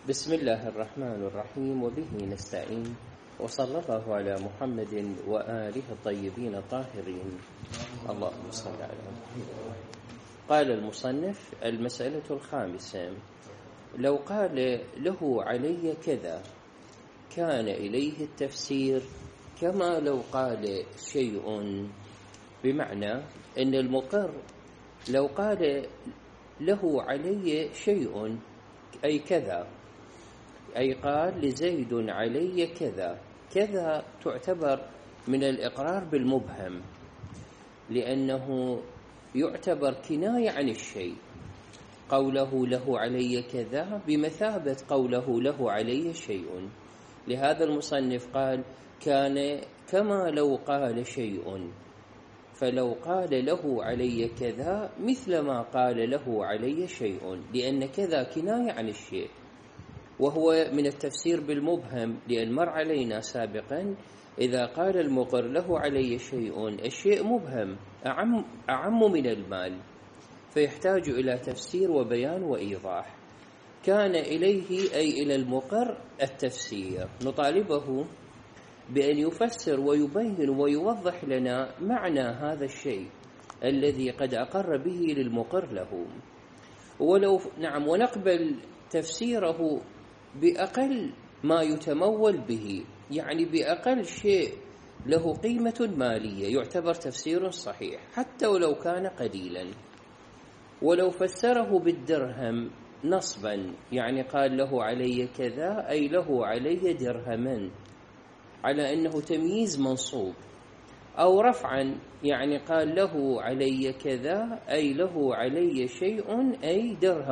بسم الله الرحمن الرحيم وبه نستعين وصلى الله على محمد وآله الطيبين الطاهرين اللهم صل على محمد. قال المصنف: المسألة الخامسة: لو قال له علي كذا كان إليه التفسير كما لو قال شيء، بمعنى أن المقر لو قال له علي شيء أي كذا، أي قال لزيد علي كذا، كذا تعتبر من الإقرار بالمبهم، لأنه يعتبر كناية عن الشيء. قوله له علي كذا بمثابة قوله له علي شيء. لهذا المصنف قال كان كما لو قال شيء، فلو قال له علي كذا مثل ما قال له علي شيء، لأن كذا كناية عن الشيء، وهو من التفسير بالمبهم، لأن مر علينا سابقا إذا قال المقر له علي شيء، الشيء مبهم أعم من المال، فيحتاج إلى تفسير وبيان وإيضاح. كان إليه أي إلى المقر التفسير، نطالبه بأن يفسر ويبين ويوضح لنا معنى هذا الشيء الذي قد أقر به للمقر له، ونقبل تفسيره بأقل ما يتمول به، يعني بأقل شيء له قيمة مالية يعتبر تفسير صحيح حتى ولو كان قليلا. ولو فسره بالدرهم نصبا، يعني قال له علي كذا أي له علي درهما، على أنه تمييز منصوب، أو رفعا يعني قال له علي كذا أي له علي شيء أي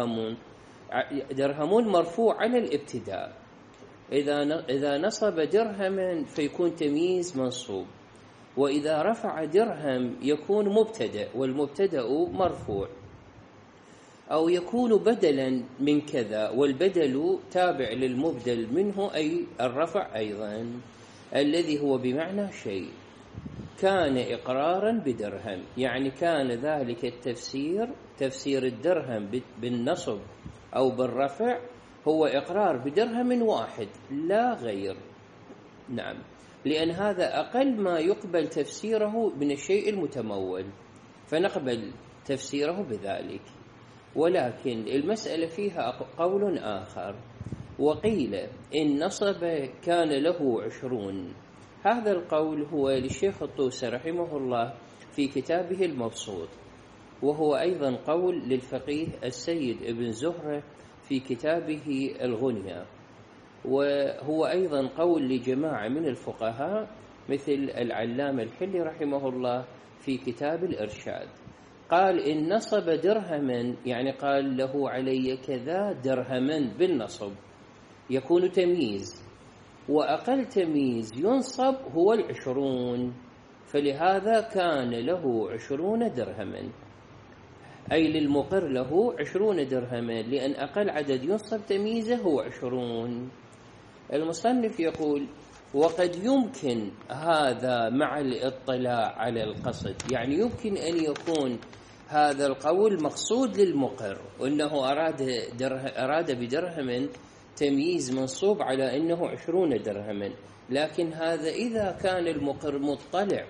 درهم مرفوع على الابتداء. إذا نصب درهما فيكون تمييز منصوب، وإذا رفع درهم يكون مبتدأ، والمبتدأ مرفوع، أو يكون بدلا من كذا، والبدل تابع للمبدل منه أي الرفع أيضا، الذي هو بمعنى شيء. كان إقرارا بدرهم، يعني كان ذلك التفسير، تفسير الدرهم بالنصب أو بالرفع، هو إقرار بدرهم واحد لا غير. نعم، لأن هذا أقل ما يقبل تفسيره من الشيء المتمول، فنقبل تفسيره بذلك. ولكن المسألة فيها قول آخر، وقيل إن نصب كان له 20. هذا القول هو للشيخ الطوسي رحمه الله في كتابه المبسوط، وهو أيضا قول للفقيه السيد ابن زهرة في كتابه الغنية، وهو أيضا قول لجماعة من الفقهاء مثل العلامة الحلي رحمه الله في كتاب الإرشاد. قال إن نصب درهما، يعني قال له علي كذا درهما بالنصب، يكون تمييز، وأقل تمييز ينصب هو 20، فلهذا كان له 20 درهما، أي للمقر له 20 درهما، لأن أقل عدد ينصب تمييزه هو 20. المصنف يقول: وقد يمكن هذا مع الاطلاع على القصد، يعني يمكن أن يكون هذا القول مقصود للمقر، وأنه أراد بدرهم تمييز منصوب على أنه 20 درهما، لكن هذا إذا كان المقر مطلع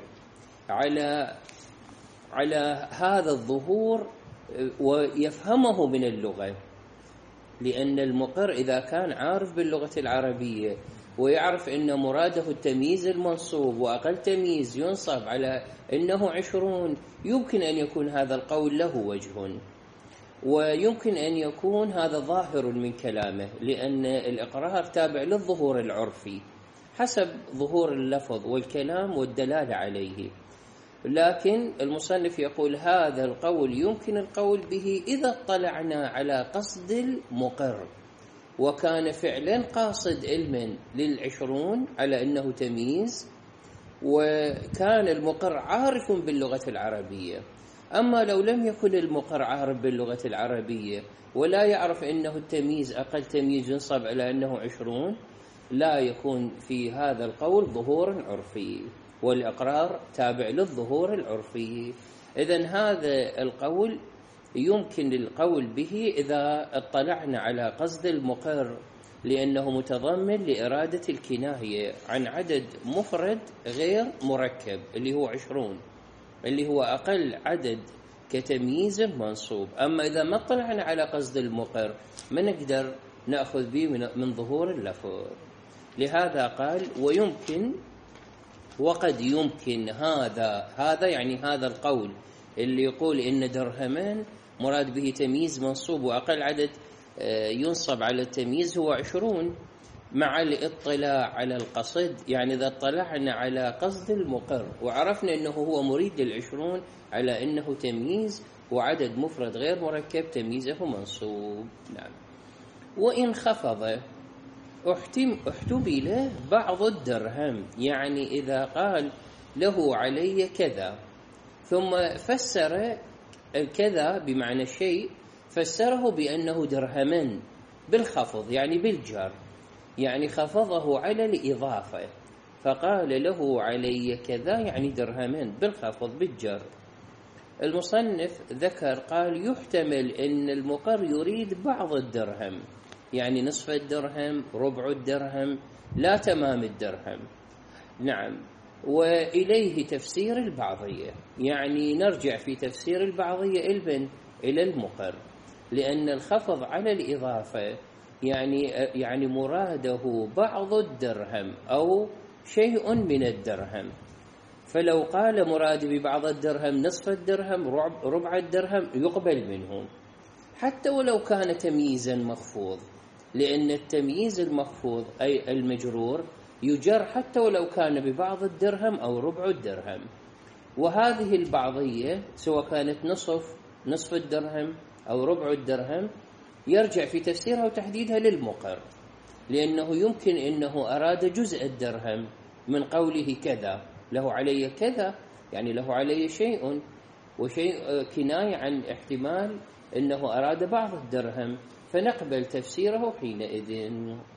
على هذا الظهور ويفهمه من اللغة، لأن المقر إذا كان عارف باللغة العربية ويعرف أن مراده التمييز المنصوب وأقل تمييز ينصب على أنه 20، يمكن أن يكون هذا القول له وجه، ويمكن أن يكون هذا ظاهر من كلامه، لأن الإقرار تابع للظهور العرفي حسب ظهور اللفظ والكلام والدلالة عليه. لكن المصنف يقول هذا القول يمكن القول به إذا اطلعنا على قصد المقر، وكان فعلا قاصد علما 20 على أنه تمييز، وكان المقر عارف باللغة العربية. أما لو لم يكن المقر عارف باللغة العربية ولا يعرف أنه التمييز أقل تمييز ينصب على أنه 20، لا يكون في هذا القول ظهور عرفي، والإقرار تابع للظهور العرفي. إذن هذا القول يمكن القول به إذا اطلعنا على قصد المقر لأنه متضمن لإرادة الكناية عن عدد مفرد غير مركب اللي هو 20، اللي هو أقل عدد كتمييز منصوب. أما إذا ما طلعنا على قصد المقر ما نقدر نأخذ به من ظهور اللفظ. لهذا قال ويمكن وقد يمكن هذا يعني هذا القول اللي يقول إن درهمان مراد به تمييز منصوب وأقل عدد ينصب على التمييز هو 20 مع الاطلاع على القصد. يعني إذا اطلعنا على قصد المقر وعرفنا أنه هو مريد 20 على أنه تمييز وعدد مفرد غير مركب تمييزه منصوب. نعم. وإن خفض احتمل بعض الدرهم، يعني إذا قال له علي كذا ثم فسر الكذا بمعنى شيء فسره بأنه درهما بالخفض يعني بالجر، يعني خفضه على الإضافة فقال له علي كذا يعني درهما بالخفض بالجر. المصنف ذكر قال يحتمل أن المقر يريد بعض الدرهم، يعني نصف الدرهم، ربع الدرهم، لا تمام الدرهم. نعم. وإليه تفسير البعضية، يعني نرجع في تفسير البعضية إلى المقر، لأن الخفض على الإضافة يعني مراده بعض الدرهم أو شيء من الدرهم. فلو قال مراد ببعض الدرهم نصف الدرهم ربع الدرهم يقبل منه حتى ولو كان تمييزا مخفوض، لأن التمييز المخفوض أي المجرور يجر حتى ولو كان ببعض الدرهم أو ربع الدرهم. وهذه البعضية سواء كانت نصف الدرهم أو ربع الدرهم يرجع في تفسيرها وتحديدها للمقر، لأنه يمكن أنه أراد جزء الدرهم من قوله كذا له علي كذا، يعني له علي شيء، وشيء كناية عن احتمال أنه أراد بعض الدرهم فنقبل تفسيره حينئذ.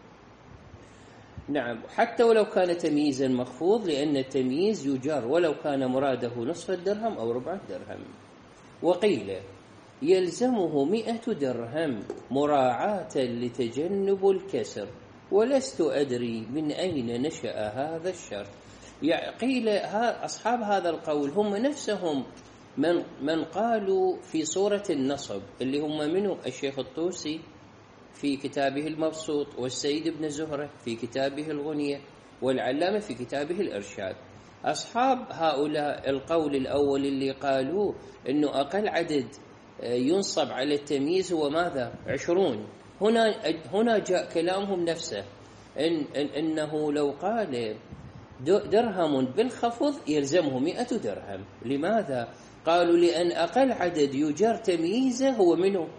نعم. حتى ولو كان تمييزا مخفوض، لأن التمييز يجر ولو كان مراده نصف الدرهم أو ربع الدرهم. وقيل يلزمه 100 درهم مراعاة لتجنب الكسر، ولست أدري من أين نشأ هذا الشرط. يعني قيل أصحاب هذا القول هم نفسهم من قالوا في صورة النصب، اللي هم منهم الشيخ الطوسي في كتابه المبسوط، والسيد بن زهرة في كتابه الغنية، والعلامة في كتابه الإرشاد. أصحاب هؤلاء القول الأول اللي قالوا أنه أقل عدد ينصب على التمييز هو ماذا؟ 20. هنا جاء كلامهم نفسه أنه لو قال درهم بالخفض يلزمه 100 درهم. لماذا؟ قالوا لأن أقل عدد يجر تمييزه هو منه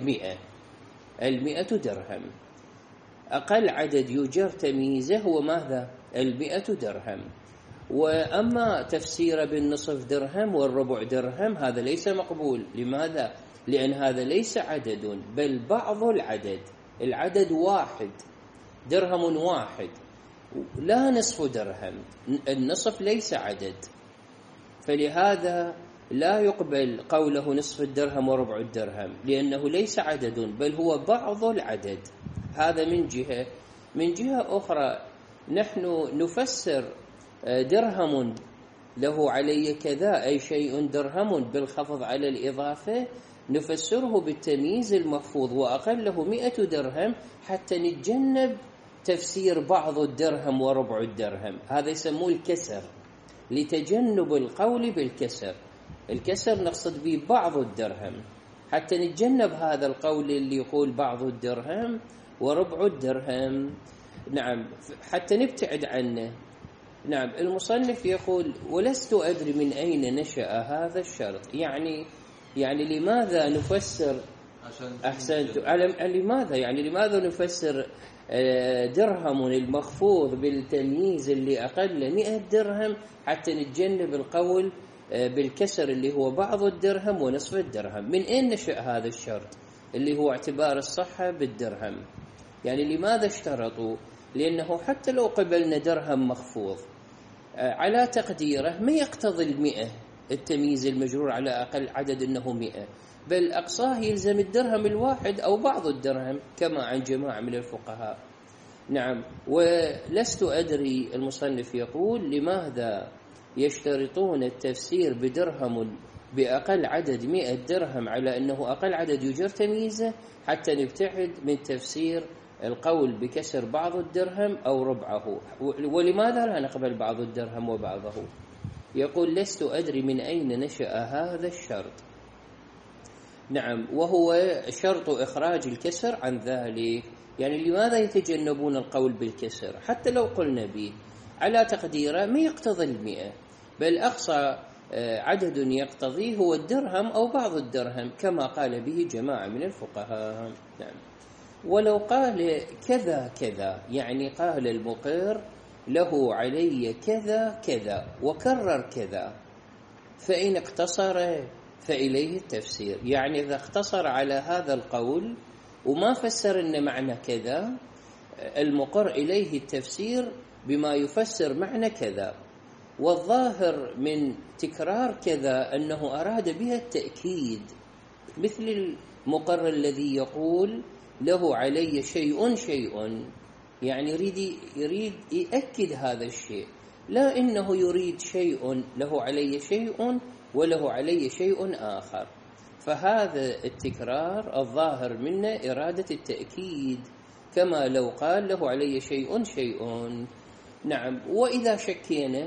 100 درهم. أقل عدد يجر تمييزه هو ماذا؟ 100 درهم. وأما تفسير بالنصف درهم والربع درهم هذا ليس مقبول. لماذا؟ لأن هذا ليس عدد بل بعض العدد واحد، درهم واحد لا نصف درهم، النصف ليس عدد، فلهذا لا يقبل قوله نصف الدرهم وربع الدرهم لأنه ليس عدد بل هو بعض العدد. هذا من جهة أخرى نحن نفسر درهم له علي كذا أي شيء درهم بالخفض على الإضافة نفسره بالتمييز المخفوض وأقله 100 درهم حتى نتجنب تفسير بعض الدرهم وربع الدرهم. هذا يسموه الكسر، لتجنب القول بالكسر. الكسر نقصد به بعض الدرهم حتى نتجنب هذا القول اللي يقول بعض الدرهم وربع الدرهم. نعم، حتى نبتعد عنه. نعم. المصنف يقول ولست أدري من أين نشأ هذا الشرط، يعني لماذا نفسر أحسنت لماذا لماذا نفسر درهم المخفوض بالتمييز اللي أقل 100 درهم حتى نتجنب القول بالكسر اللي هو بعض الدرهم ونصف الدرهم؟ من أين نشأ هذا الشرط اللي هو اعتبار الصحة بالدرهم؟ يعني لماذا اشترطوا؟ لأنه حتى لو قبلنا درهم مخفوض على تقديره ما يقتضي 100 التمييز المجرور على أقل عدد أنه 100، بل أقصاه يلزم الدرهم الواحد أو بعض الدرهم كما عن جماعة من الفقهاء. نعم. ولست أدري، المصنف يقول لماذا يشترطون التفسير بدرهم بأقل عدد 100 درهم على أنه أقل عدد يجر تمييزه، حتى نبتعد من تفسير القول بكسر بعض الدرهم أو ربعه. ولماذا لا نقبل بعض الدرهم وبعضه؟ يقول لست أدري من أين نشأ هذا الشرط. نعم، وهو شرط إخراج الكسر عن ذلك. يعني لماذا يتجنبون القول بالكسر حتى لو قلنا به على تقديره ما يقتضي 100، بل أقصى عدد يقتضيه هو الدرهم أو بعض الدرهم كما قال به جماعة من الفقهاء. نعم. ولو قال كذا كذا، يعني قال المقر له علي كذا كذا وكرر كذا، فإن اقتصر فإليه التفسير. يعني إذا اقتصر على هذا القول وما فسر إن معنى كذا، المقر إليه التفسير بما يفسر معنى كذا. والظاهر من تكرار كذا أنه أراد بها التأكيد، مثل المقر الذي يقول له علي شيء شيء، يعني يريد يأكد هذا الشيء، لا إنه يريد شيء له علي شيء وله علي شيء آخر. فهذا التكرار الظاهر منه إرادة التأكيد، كما لو قال له علي شيء شيء. نعم. وإذا شكينا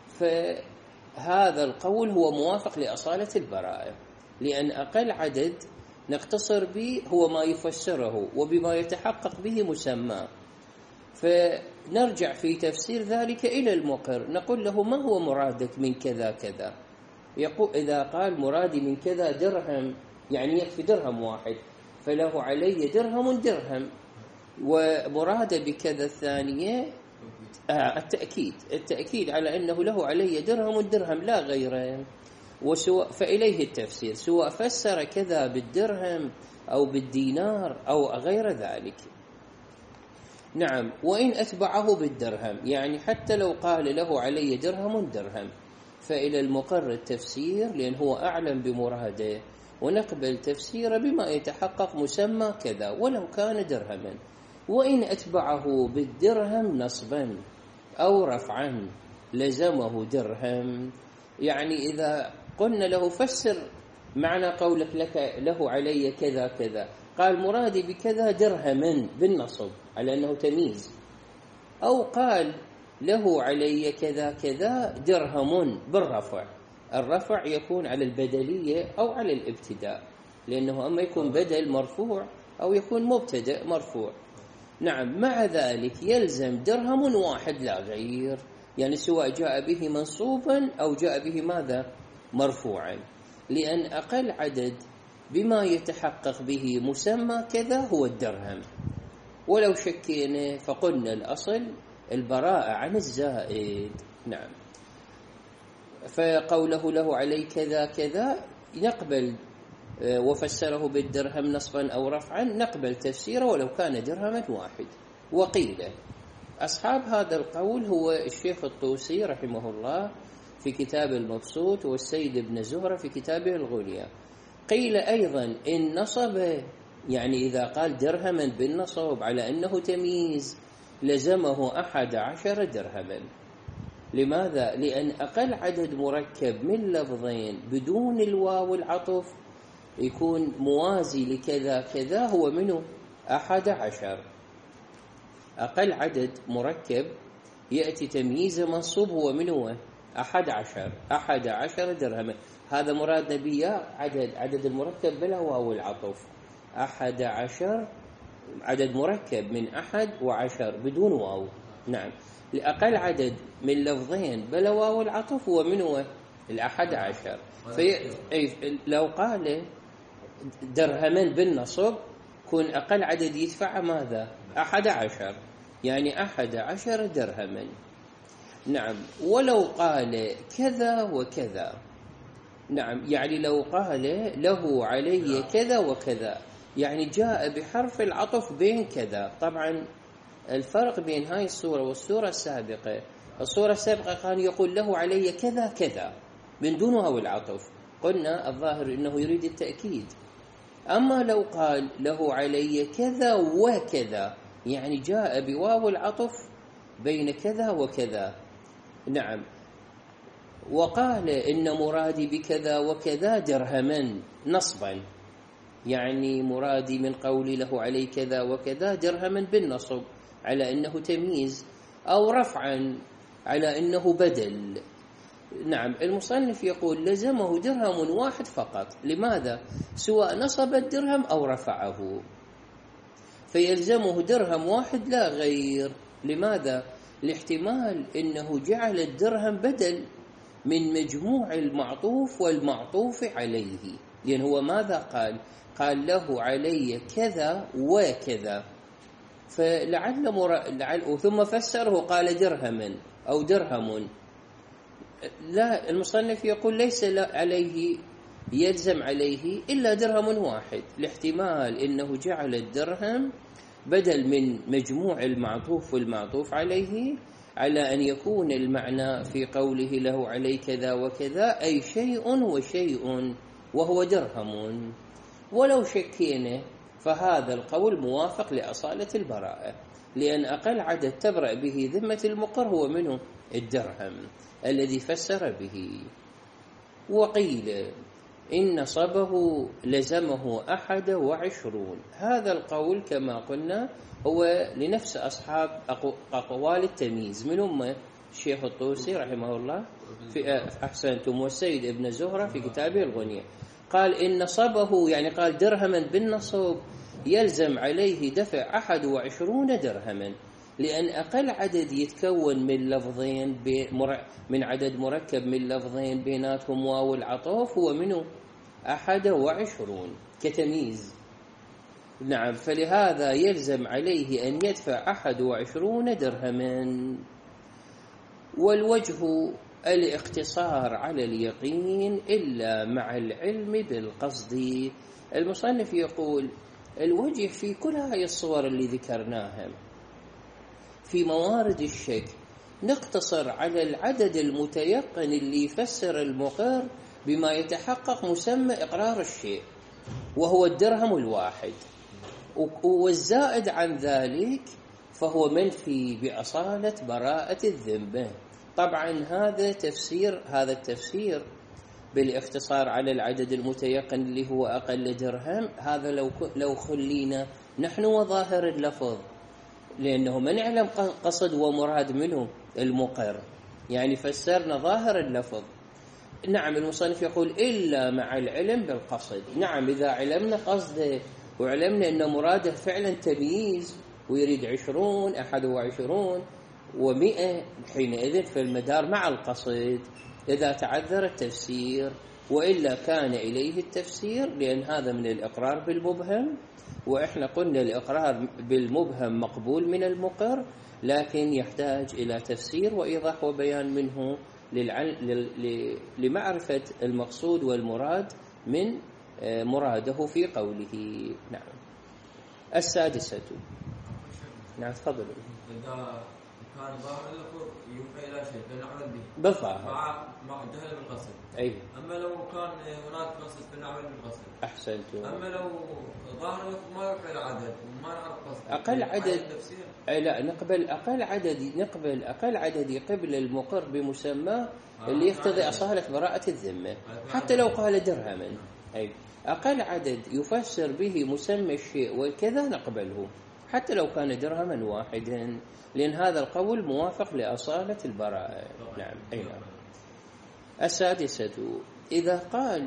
فهذا القول هو موافق لأصالة البراءة، لأن أقل عدد نقتصر به هو ما يفسره وبما يتحقق به مسمى، فنرجع في تفسير ذلك إلى المقر نقول له ما هو مرادك من كذا كذا. يقول إذا قال مرادي من كذا درهم، يعني يكفي درهم واحد، فله علي درهم درهم، ومراد بكذا الثانية التأكيد على أنه له علي درهم درهم لا غيره، فإليه التفسير، سواء فسر كذا بالدرهم أو بالدينار أو غير ذلك. نعم. وإن أتبعه بالدرهم، يعني حتى لو قال له علي درهم درهم، فإلى المقر التفسير، لأن هو أعلم بمراده، ونقبل تفسيره بما يتحقق مسمى كذا ولو كان درهما. وإن أتبعه بالدرهم نصبا أو رفعا لزمه درهم. يعني إذا قلنا له فسر معنى قولك لك له علي كذا كذا، قال مرادي بكذا درهما بالنصب على أنه تمييز، أو قال له علي كذا كذا درهم بالرفع. الرفع يكون على البدلية أو على الابتداء، لأنه أما يكون بدل مرفوع أو يكون مبتدأ مرفوع. نعم. مع ذلك يلزم درهم واحد لا غير، يعني سواء جاء به منصوبا أو جاء به ماذا مرفوعا، لأن أقل عدد بما يتحقق به مسمى كذا هو الدرهم. ولو شكينا فقلنا الأصل البراءة عن الزائد. نعم. فقوله له علي كذا كذا نقبل، وفسره بالدرهم نصبا أو رفعا نقبل تفسيره ولو كان درهما واحد. وقيل أصحاب هذا القول هو الشيخ الطوسي رحمه الله في كتاب المبسوط، والسيد ابن زهرة في كتابه الغنية. قيل أيضا إن نصب، يعني إذا قال درهما بالنصب على أنه تمييز لزمه 11 درهما. لماذا؟ لأن أقل عدد مركب من لفظين بدون الواو العطف يكون موازي لكذا كذا هو منه 11. أقل عدد مركب يأتي تمييز منصوب هو منه 11 درهما. هذا مراد نبيه عدد المركب بلا واو العطف 11، عدد مركب من 1 و10 بدون واو. نعم. لأقل عدد من لفظين بلا واو العطف هو منه 11. لو قال درهما بالنصب كون أقل عدد يدفع ماذا 11، يعني 11 درهما. نعم. ولو قال كذا وكذا، نعم، يعني لو قال له علي كذا وكذا، يعني جاء بحرف العطف بين كذا. طبعا الفرق بين هاي الصورة والصورة السابقة، الصورة السابقة كان يقول له علي كذا كذا من دون واو العطف، قلنا الظاهر إنه يريد التأكيد. أما لو قال له علي كذا وكذا يعني جاء بواو العطف بين كذا وكذا. نعم. وقال إن مرادي بكذا وكذا درهما نصبا، يعني مرادي من قولي له علي كذا وكذا درهما بالنصب على أنه تمييز، أو رفعا على أنه بدل. نعم. المصنف يقول لزمه درهم واحد فقط. لماذا؟ سواء نصب الدرهم أو رفعه، فيلزمه درهم واحد لا غير. لماذا؟ لاحتمال أنه جعل الدرهم بدل من مجموع المعطوف والمعطوف عليه، لأن هو ماذا قال له علي كذا وكذا، فلعل ثم فسره قال درهما أو درهم. لا، المصنف يقول ليس عليه يلزم عليه إلا درهم واحد، لاحتمال إنه جعل الدرهم بدل من مجموع المعطوف والمعطوف عليه، على أن يكون المعنى في قوله له علي كذا وكذا أي شيء وشيء وهو درهم. ولو شكينا فهذا القول موافق لأصالة البراءة، لأن أقل عدد تبرأ به ذمة المقر هو منه الدرهم الذي فسر به. وقيل إن نصبه لزمه 21. هذا القول كما قلنا هو لنفس أصحاب أقوال التمييز، منهم الشيخ الطوسي رحمه الله في أحسنتم، والسيد ابن زهرة في كتابه الغنية، قال إن نصبه يعني قال درهما بالنصب يلزم عليه دفع 21 درهما، لأن أقل عدد يتكون من لفظين من عدد مركب من لفظين بيناتهم واو العطف هو منه 21 كتمييز. نعم. فلهذا يلزم عليه أن يدفع 21 درهما. والوجه الاقتصار على اليقين إلا مع العلم بالقصد. المصنف يقول الوجه في كل هذه الصور اللي ذكرناها في موارد الشك نقتصر على العدد المتيقن اللي يفسر المقر بما يتحقق مسمى إقرار الشيء، وهو الدرهم الواحد، والزائد عن ذلك فهو منفي بأصالة براءة الذمة. طبعا هذا التفسير بالاختصار على العدد المتيقن اللي هو أقل درهم، هذا لو خلينا نحن وظاهر اللفظ، لأنه ما نعلم قصد ومراد منه المقر، يعني فسرنا ظاهر اللفظ. نعم. المصنف يقول إلا مع العلم بالقصد. نعم. إذا علمنا قصده وعلمنا أن مراده فعلا تمييز ويريد 20 21 و100، حينئذ في المدار مع القصد إذا تعذر التفسير، وإلا كان إليه التفسير، لأن هذا من الإقرار بالمبهم، وإحنا قلنا الإقرار بالمبهم مقبول من المقر، لكن يحتاج إلى تفسير وإيضاح وبيان منه لمعرفة المقصود والمراد من مراده في قوله. نعم. السادسة. نعم تفضل. إذا كان ظاهر اللفظ يوحي إلى شيء فنعمل به بالظاهر مع جهل بالقصد. أي. أما لو كان هناك قصد فنعمل بالقصد. أحسنتم. أما لو ظاهر اللفظ ما يوحي إلى عدد وما نعرف قصد أقل عدد لا نقبل أقل عدد قبل المقر بمسمى اللي يقتضي أصالة براءة الذمة، حتى لو قال درهما. أي. أقل عدد يفسر به مسمى الشيء وكذا نقبله حتى لو كان درهما واحدا، لأن هذا القول موافق لأصالة البراءة. نعم. أي نعم. السادسة. إذا قال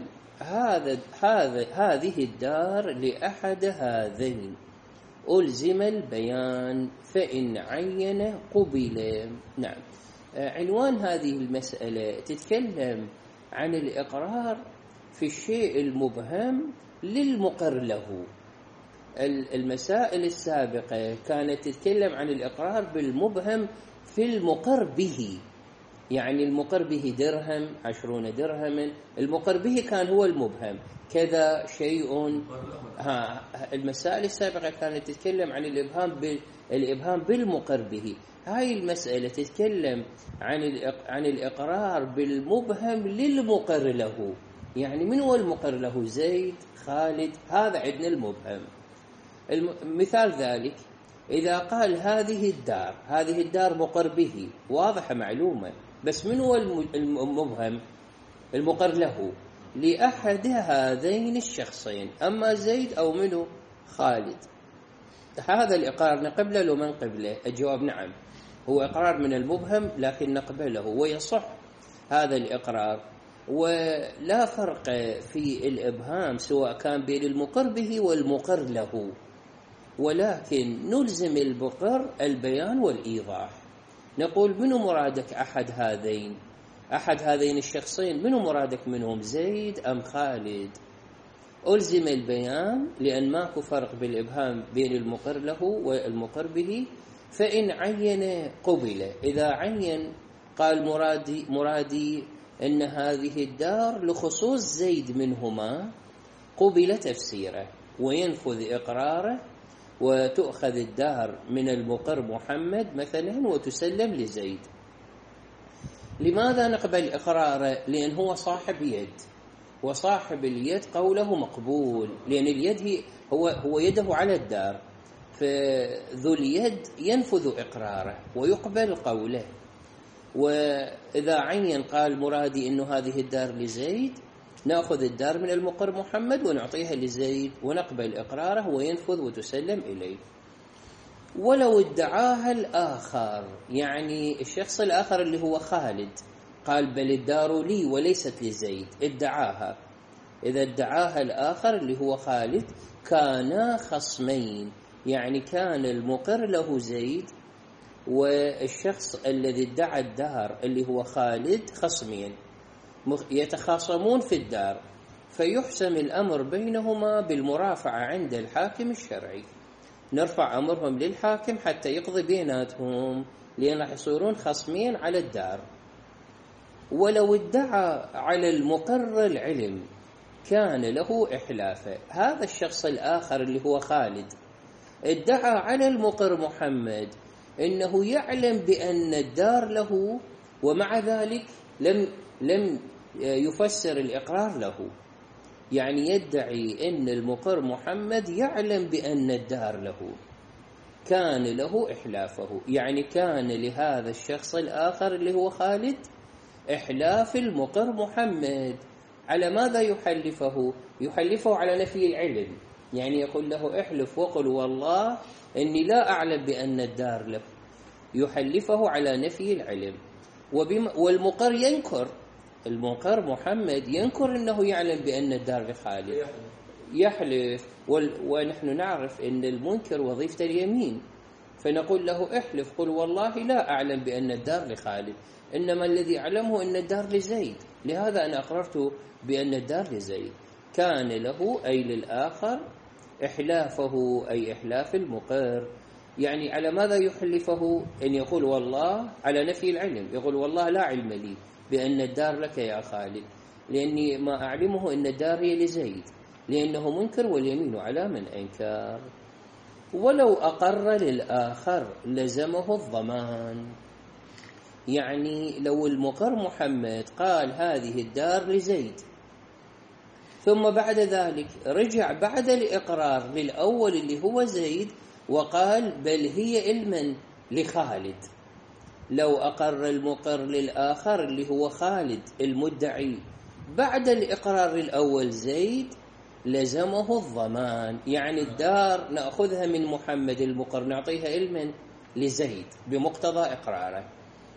هذه الدار لأحد هذين ألزم البيان فإن عين قبل. نعم. عنوان هذه المسألة تتكلم عن الإقرار في الشيء المبهم للمقر له. المسائل السابقة كانت تتكلم عن الإقرار بالمبهم في المقر به، يعني المقر به درهم 20 درهما، المقر به كان هو المبهم كذا شيء. المسائل السابقة كانت تتكلم عن الإبهام بالمقر به. هاي المسألة تتكلم عن الإقرار بالمبهم للمقر له، يعني من هو المقر له؟ زيد، خالد، هذا عندنا المبهم. مثال ذلك إذا قال هذه الدار مقر به، واضحة معلومة، بس من هو المبهم؟ المقر له لأحد هذين الشخصين، أما زيد أو منه خالد. هذا الإقرار نقبله لو من قبله؟ الجواب نعم، هو إقرار من المبهم لكن نقبله ويصح هذا الإقرار، ولا فرق في الإبهام سواء كان بين المقر به والمقر له، ولكن نلزم المقر البيان والإيضاح. نقول منو مرادك أحد هذين الشخصين، منو مرادك منهم، زيد أم خالد؟ ألزم البيان لأن ماكو فرق بالإبهام بين المقر له والمقر به. فإن عين قبل، إذا عين قال مرادي أن هذه الدار لخصوص زيد منهما، قبل تفسيره وينفذ إقراره، وتؤخذ الدار من المقر محمد مثلا وتسلم لزيد. لماذا نقبل إقراره؟ لأن هو صاحب يد، وصاحب اليد قوله مقبول، لأن اليد هو يده على الدار، فذو اليد ينفذ إقراره ويقبل قوله. وإذا عين قال مرادي أنه هذه الدار لزيد، نأخذ الدار من المقر محمد ونعطيها لزيد ونقبل إقراره وينفذ وتسلم إليه. ولو ادعاها الآخر، يعني الشخص الآخر اللي هو خالد قال بل الدار لي وليست لزيد، ادعاها، إذا ادعاها الآخر اللي هو خالد كانا خصمين، يعني كان المقر له زيد والشخص الذي ادعى الدار اللي هو خالد خصمين يتخاصمون في الدار، فيحسم الأمر بينهما بالمرافعة عند الحاكم الشرعي. نرفع أمرهم للحاكم حتى يقضي بيناتهم، لأن راح يصيرون خصمين على الدار. ولو ادعى على المقر العلم كان له إحلافه. هذا الشخص الآخر اللي هو خالد ادعى على المقر محمد إنه يعلم بأن الدار له، ومع ذلك لم يفسر الإقرار له، يعني يدعي أن المقر محمد يعلم بأن الدار له، كان له إحلافه، يعني كان لهذا الشخص الآخر اللي هو خالد إحلاف المقر محمد. على ماذا يحلفه؟ يحلفه على نفي العلم، يعني يقول له احلف وقل والله إني لا أعلم بأن الدار له، يحلفه على نفي العلم. والمقر ينكر، المقر محمد ينكر أنه يعلم بأن الدار لخالد، يحلف، ونحن نعرف أن المنكر وظيفة اليمين، فنقول له احلف قل والله لا أعلم بأن الدار لخالد، إنما الذي أعلمه أن الدار لزيد، لهذا أنا أقررت بأن الدار لزيد. كان له أي للآخر إحلافه أي إحلاف المقر، يعني على ماذا يحلفه؟ أن يقول والله على نفي العلم، يقول والله لا علم لي بأن الدار لك يا خالد، لأني ما أعلمه أن الدار هي لزيد، لأنه منكر واليمين على من أنكر. ولو أقر للآخر لزمه الضمان، يعني لو المقر محمد قال هذه الدار لزيد، ثم بعد ذلك رجع بعد الإقرار للأول اللي هو زيد وقال بل هي علما لخالد، لو أقر المقر للآخر اللي هو خالد المدعي بعد الإقرار الأول زيد لزمه الضمان، يعني الدار نأخذها من محمد المقر نعطيها علما لزيد بمقتضى إقراره،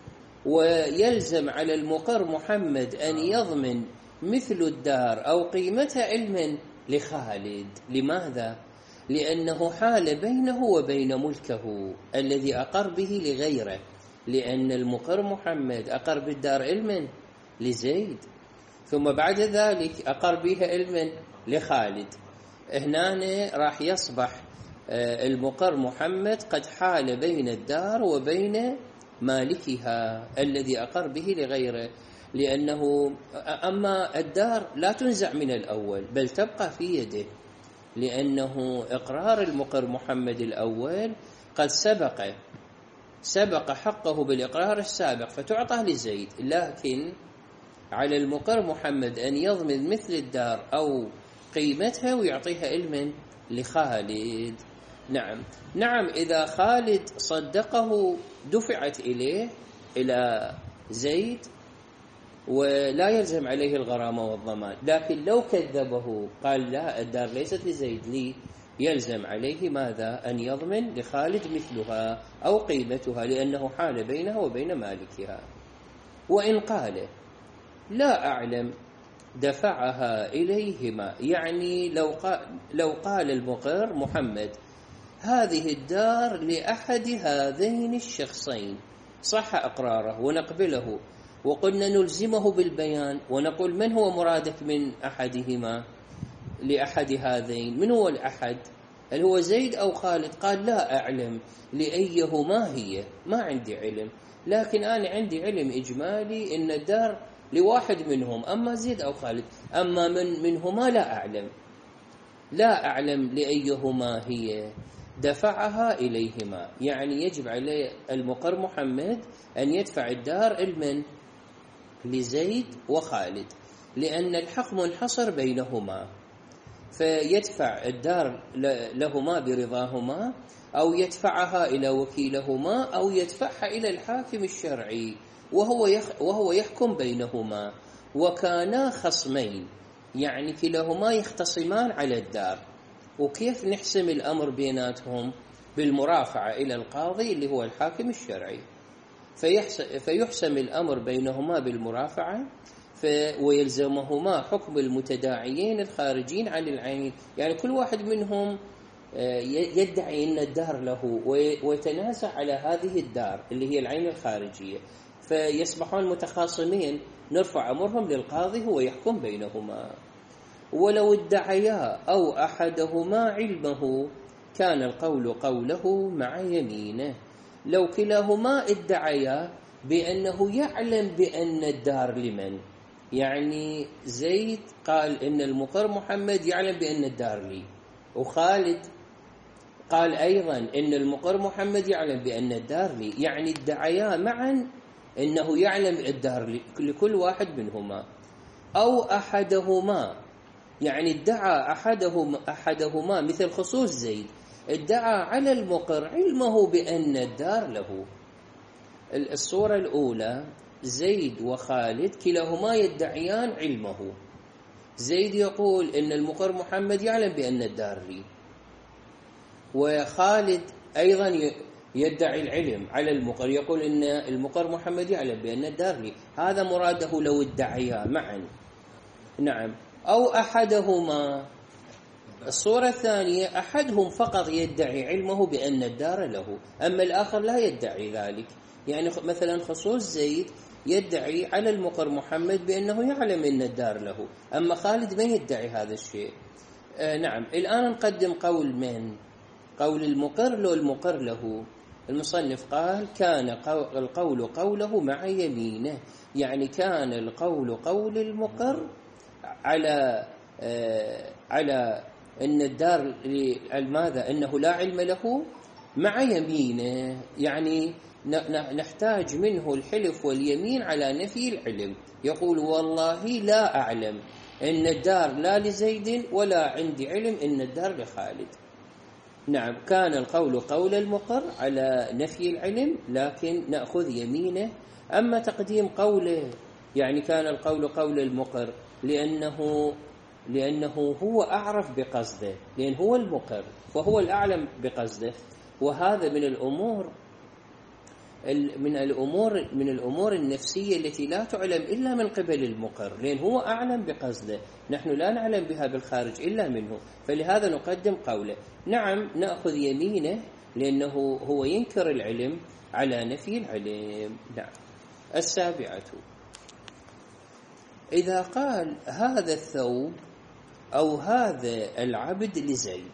ويلزم على المقر محمد أن يضمن مثل الدار أو قيمتها علما لخالد. لماذا؟ لأنه حال بينه وبين ملكه الذي أقر به لغيره، لأن المقر محمد أقر بالدار علما لزيد، ثم بعد ذلك أقر بها علما لخالد. هنا راح يصبح المقر محمد قد حال بين الدار وبين مالكها الذي أقر به لغيره، لأنه أما الدار لا تنزع من الأول بل تبقى في يده، لأنه إقرار المقر محمد الأول قد سبق حقه بالإقرار السابق فتعطى لزيد، لكن على المقر محمد أن يضمن مثل الدار أو قيمتها ويعطيها علما لخالد. نعم إذا خالد صدقه دفعت إليه إلى زيد ولا يلزم عليه الغرامة والضمان، لكن لو كذبه قال لا الدار ليست لزيد لي، يلزم عليه ماذا؟ أن يضمن لخالد مثلها أو قيمتها، لأنه حال بينها وبين مالكها. وإن قال لا أعلم دفعها إليهما، يعني لو قال المقر محمد هذه الدار لأحد هذين الشخصين، صح إقراره ونقبله، وقلنا نلزمه بالبيان ونقول من هو مرادك من أحدهما لأحد هذين؟ من هو الأحد؟ هل هو زيد أو خالد؟ قال لا أعلم لأيهما هي، ما عندي علم، لكن أنا عندي علم إجمالي إن الدار لواحد منهم، أما زيد أو خالد، أما منهما لا أعلم لأيهما هي، دفعها إليهما. يعني يجب عليه المقر محمد أن يدفع الدار لزيد وخالد، لأن الحق منحصر بينهما، فيدفع الدار لهما برضاهما، أو يدفعها إلى وكيلهما، أو يدفعها إلى الحاكم الشرعي وهو يحكم بينهما. وكانا خصمين، يعني كلاهما يختصمان على الدار، وكيف نحسم الأمر بيناتهم؟ بالمرافعة إلى القاضي اللي هو الحاكم الشرعي، فيحسم الأمر بينهما بالمرافعة، ويلزمهما حكم المتداعيين الخارجين عن العين، يعني كل واحد منهم يدعي أن الدار له ويتنازع على هذه الدار اللي هي العين الخارجية، فيصبحون متخاصمين، نرفع أمرهم للقاضي هو يحكم بينهما. ولو ادعيا أو أحدهما علمه كان القول قوله مع يمينه. لو كلاهما ادعيا بأنه يعلم بأن الدار لمن، يعني زيد قال إن المقر محمد يعلم بأن الدار لي، وخالد قال أيضا إن المقر محمد يعلم بأن الدار لي، يعني ادعيا معا إنه يعلم الدار لكل واحد منهما. أو أحدهما، يعني ادعى أحدهما مثل خصوص زيد، ادعى على المقر علمه بأن الدار له. الصورة الأولى زيد وخالد كلاهما يدعيان علمه، زيد يقول إن المقر محمد يعلم بأن الدار لي، وخالد أيضا يدعي العلم على المقر، يقول إن المقر محمد يعلم بأن الدار لي. هذا مراده لو ادعيا معا. نعم. أو أحدهما، الصورة الثانية أحدهم فقط يدعي علمه بأن الدار له، أما الآخر لا يدعي ذلك، يعني مثلا خصوص زيد يدعي على المقر محمد بأنه يعلم أن الدار له، أما خالد ما يدعي هذا الشيء. نعم. الآن نقدم قول من؟ قول المقر لو المقر له. المصنف قال كان القول قوله مع يمينه، يعني كان القول قول المقر على أن الدار ماذا؟ أنه لا علم له مع يمينه، يعني نحتاج منه الحلف واليمين على نفي العلم، يقول والله لا أعلم أن الدار لا لزيد ولا عندي علم أن الدار لخالد. نعم. كان القول قول المقر على نفي العلم، لكن نأخذ يمينه. أما تقديم قوله، يعني كان القول قول المقر لأنه هو أعرف بقصده، لأن هو المقر فهو الأعلم بقصده، وهذا من الأمور النفسية التي لا تعلم إلا من قبل المقر، لأن هو أعلم بقصده، نحن لا نعلم بها بالخارج إلا منه، فلهذا نقدم قوله. نعم. نأخذ يمينه لأنه هو ينكر العلم على نفي العلم. نعم. السابعة، إذا قال هذا الثوب أو هذا العبد لزيد،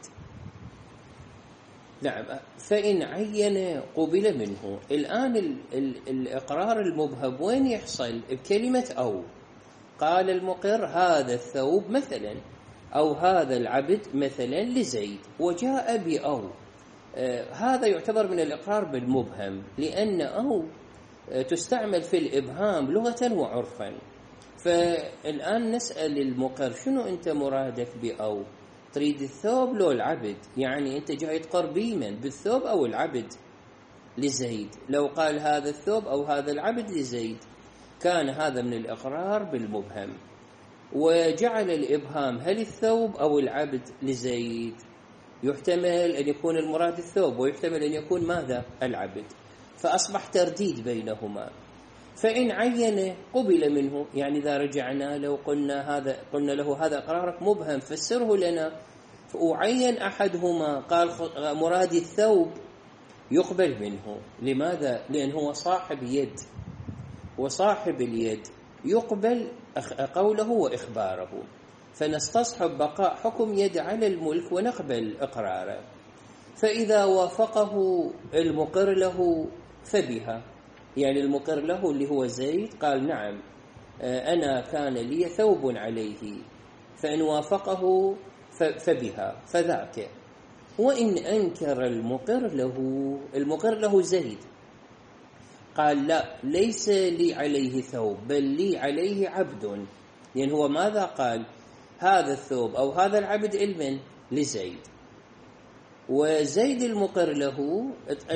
نعم، فإن عين قبل منه. الآن الإقرار المبهم وين يحصل؟ بكلمة أو. قال المقر هذا الثوب مثلا أو هذا العبد مثلا لزيد، وجاء بأو، هذا يعتبر من الإقرار بالمبهم، لأن أو تستعمل في الإبهام لغة وعرفا. فالآن نسأل المقر شنو أنت مرادك بأو؟ تريد الثوب لو العبد؟ يعني أنت جاي تقر بيمن بالثوب أو العبد لزيد. لو قال هذا الثوب أو هذا العبد لزيد كان هذا من الإقرار بالمبهم، وجعل الإبهام هل الثوب أو العبد لزيد. يحتمل أن يكون المراد الثوب ويحتمل أن يكون ماذا؟ العبد، فأصبح ترديد بينهما. فإن عين قبل منه، يعني إذا رجعنا لو قلنا له هذا إقرارك مبهم فسره لنا، وعين أحدهما قال مرادي الثوب، يقبل منه. لماذا؟ لأنه هو صاحب يد، وصاحب اليد يقبل قوله وإخباره، فنستصحب بقاء حكم يد على الملك ونقبل إقراره. فإذا وافقه المقر له فبها، يعني المقر له اللي هو زيد قال نعم أنا كان لي ثوب عليه، فإن وافقه فبها فذاك. وإن أنكر المقر له زيد قال لا ليس لي عليه ثوب بل لي عليه عبد، لأن هو ماذا قال؟ هذا الثوب أو هذا العبد علما لزيد، وزيد المقر له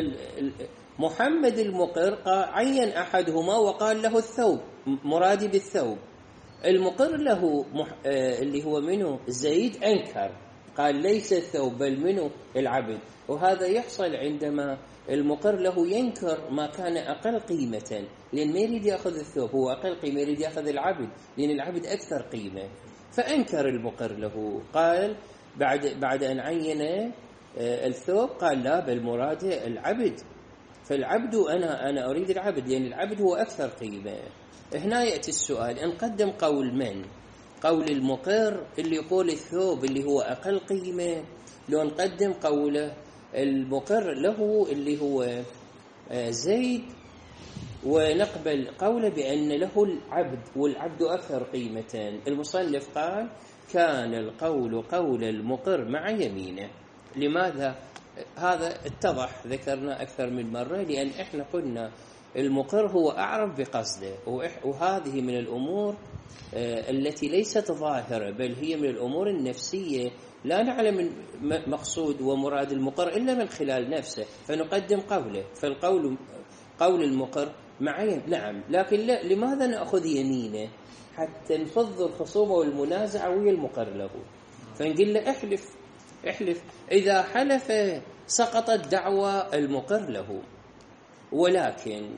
محمد المقر عين أحدهما وقال له الثوب، مرادي بالثوب. المقر له اللي هو منه زيد أنكر قال ليس الثوب بل منه العبد. وهذا يحصل عندما المقر له ينكر ما كان أقل قيمة، لأن ما يريد يأخذ الثوب، هو أقل قيمة يريد يأخذ العبد لأن العبد أكثر قيمة. فأنكر المقر له، قال بعد أن عين الثوب قال لا بل مراد العبد، فالعبد أنا أريد العبد لأن العبد هو أكثر قيمة. هنا يأتي السؤال، أن قدم قول من؟ قول المقر اللي يقول الثوب اللي هو أقل قيمة، لو نقدم قوله المقر له اللي هو زيد ونقبل قوله بأن له العبد والعبد أكثر قيمة. المصنف قال كان القول قول المقر مع يمينه. لماذا؟ هذا اتضح ذكرنا أكثر من مرة، لأن إحنا قلنا المقر هو أعرف بقصده، وهذه من الأمور التي ليست ظاهرة بل هي من الأمور النفسية، لا نعلم مقصود ومراد المقر إلا من خلال نفسه، فنقدم قوله. فالقول قول المقر معين نعم، لكن لا، لماذا نأخذ يمينه؟ حتى نفض الخصومة والمنازعة ويا المقر له، فنقول له احلف. إذا حلف سقطت دعوى المقر له، ولكن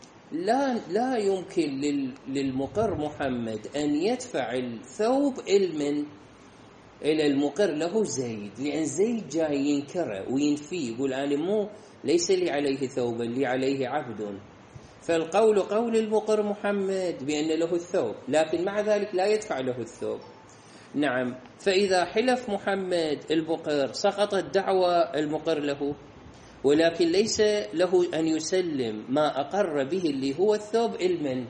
لا يمكن للمقر محمد أن يدفع الثوب علما إلى المقر له زيد، لأن زيد جاي ينكره وينفيه، يقول أنا ليس لي عليه ثوب لي عليه عبد. فالقول قول المقر محمد بأن له الثوب، لكن مع ذلك لا يدفع له الثوب. نعم، فإذا حلف محمد المقر سقطت دعوى المقر له، ولكن ليس له أن يسلم ما أقر به اللي هو الثوب علما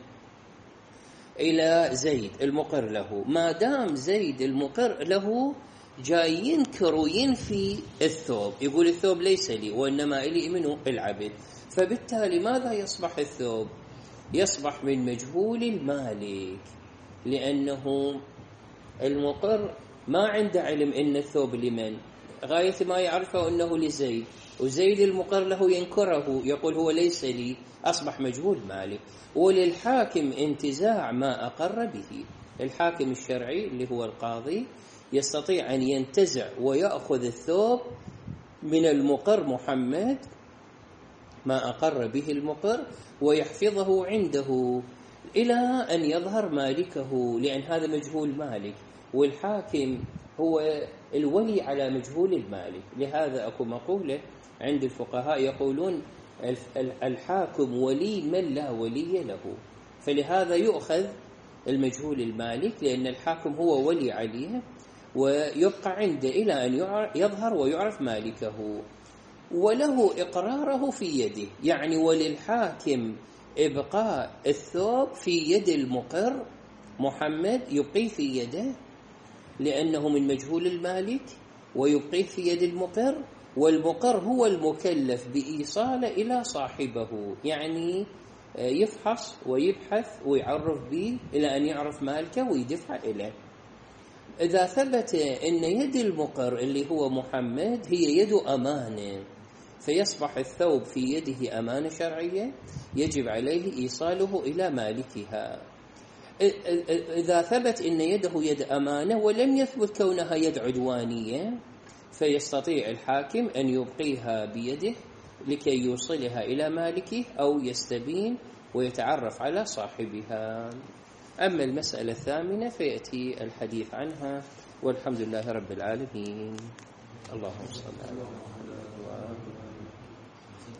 إلى زيد المقر له، ما دام زيد المقر له جاي ينكر وينفي الثوب، يقول الثوب ليس لي وإنما إلي منه العبد. فبالتالي ماذا يصبح الثوب؟ يصبح من مجهول المالك، لأنه المقر ما عنده علم إن الثوب لمن، غاية ما يعرفه أنه لزيد، وزيد المقر له ينكره يقول هو ليس لي، أصبح مجهول مالك. وللحاكم انتزاع ما أقر به، الحاكم الشرعي اللي هو القاضي يستطيع أن ينتزع ويأخذ الثوب من المقر محمد ما أقر به المقر ويحفظه عنده إلى أن يظهر مالكه، لأن هذا مجهول مالك، والحاكم هو الولي على مجهول المالك. لهذا أكو مقولة عند الفقهاء يقولون الحاكم ولي من لا ولي له، فلهذا يؤخذ المجهول المالك لأن الحاكم هو ولي عليه ويبقى عنده إلى أن يظهر ويعرف مالكه، وله إقراره في يده. يعني وللحاكم إبقاء الثوب في يد المقر محمد، يبقيه في يده لأنه من مجهول المالك، ويبقيه في يد المقر، والمقر هو المكلف بإيصاله إلى صاحبه، يعني يفحص ويبحث ويعرف به إلى أن يعرف مالكه ويدفع إليه. إذا ثبت أن يد المقر اللي هو محمد هي يد أمانة، فيصبح الثوب في يده أمانة شرعية يجب عليه إيصاله إلى مالكها. إذا ثبت أن يده يد أمانة ولم يثبت كونها يد عدوانية، فيستطيع الحاكم أن يبقيها بيده لكي يوصلها إلى مالكه أو يستبين ويتعرف على صاحبها. أما المسألة الثامنة فيأتي الحديث عنها، والحمد لله رب العالمين. اللهم صل على محمد.